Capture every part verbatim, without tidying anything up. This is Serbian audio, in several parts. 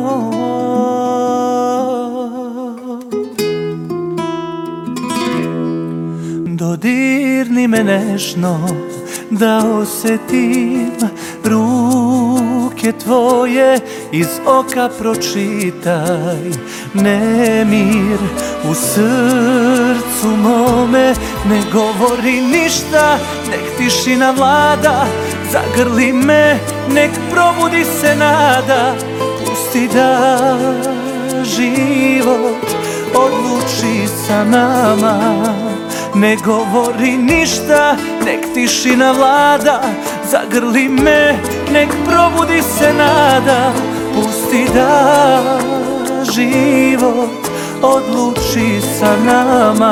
Dodirni me nežno da osjetim ruke tvoje, iz oka pročitaj nemir u srcu mome. Ne govori ništa, nek tišina vlada, zagrli me, nek probudi se nada. Pusti da život odluči sa nama. Ne govori ništa, nek tišina vlada, zagrli me, nek probudi se nada. Pusti da život odluči sa nama.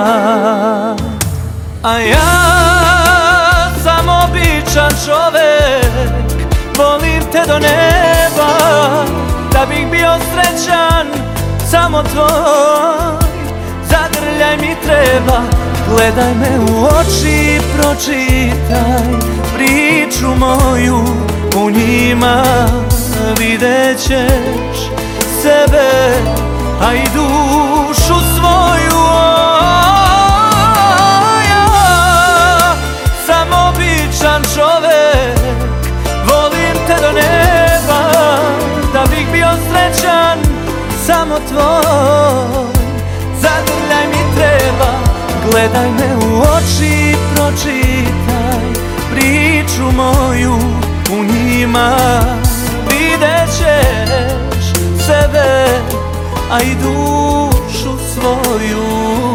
A ja sam običan čovek, volim te do neba, da bih bio srećan samo tvoj. Zagrljaj mi treba, gledaj me u oči, pročitaj priču moju. U njima vidjet ćeš sebe, a i dušu svoju. Ja sam običan čovek, volim te do neba, da bih bio srećan samo tvoj. Zagrljaj mi treba, gledaj me u oči, pročitaj priču moju. U njima vidjet ćeš sebe, a i dušu svoju.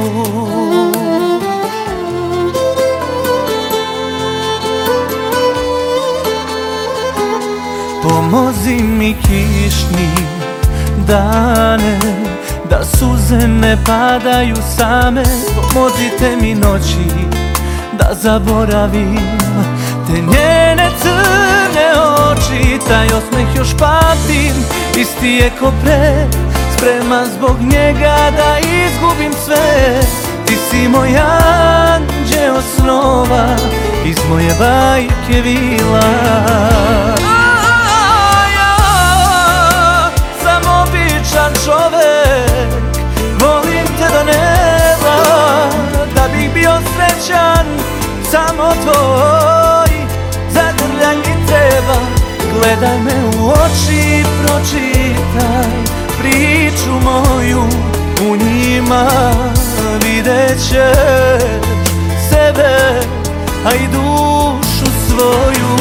Pomozi mi kišni dane, da suze ne padaju same. Pomozite mi noći da zaboravim te njene crne oči. Taj osmeh još pamtim, isti je ko pre, spreman zbog njega da izgubim sve. Ti si moj anđeo snova, iz moje bajke vila. Čovek, volim te do neba, da bih bio srećan samo tvoj. Zagrljaj mi treba, gledaj me u oči, pročitaj priču moju. U njima vidjet ćeš sebe, a i dušu svoju.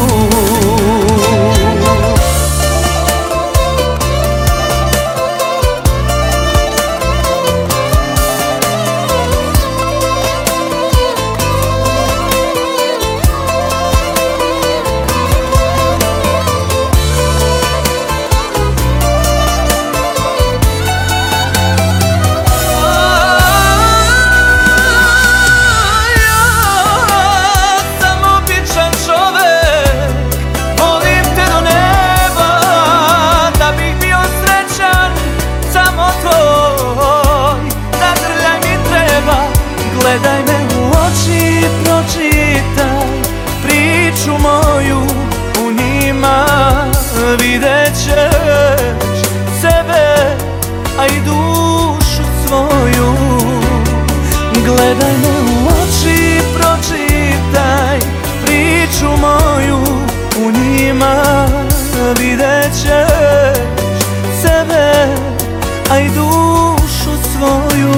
Gledaj me u oči, pročitaj priču moju. U njima vidjet ćeš sebe, a i dušu svoju. Gledaj me u oči, pročitaj priču moju. U njima vidjet ćeš sebe, a i dušu svoju.